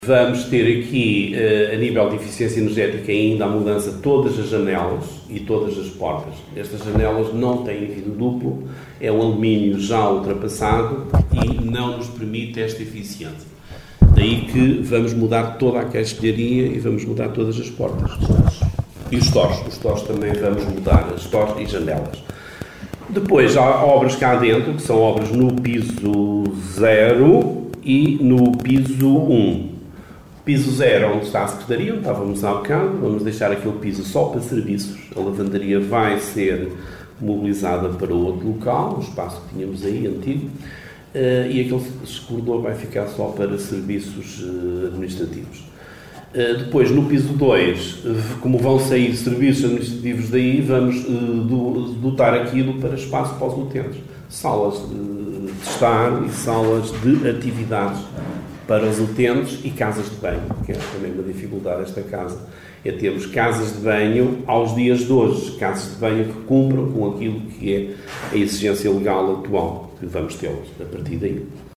Vamos ter aqui, a nível de eficiência energética, ainda a mudança de todas as janelas e todas as portas. Estas janelas não têm vidro duplo, é um alumínio já ultrapassado e não nos permite esta eficiência. Daí que vamos mudar toda a caixilharia e vamos mudar todas as portas. E os stores. Os stores também vamos mudar, as stores e janelas. Depois há obras cá dentro, que são obras no piso 0 e no piso 1. Piso 0, onde está a secretaria, onde estávamos há bocado, vamos deixar aquele piso só para serviços. A lavandaria vai ser mobilizada para outro local, o espaço que tínhamos aí, antigo, e aquele corredor vai ficar só para serviços administrativos. Depois, no piso 2, como vão sair serviços administrativos daí, vamos dotar aquilo para espaço para os utentes. Salas de estar e salas de atividades para os utentes e casas de banho, que é também uma dificuldade desta casa, é termos casas de banho aos dias de hoje, casas de banho que cumpram com aquilo que é a exigência legal atual, que vamos tê-las a partir daí.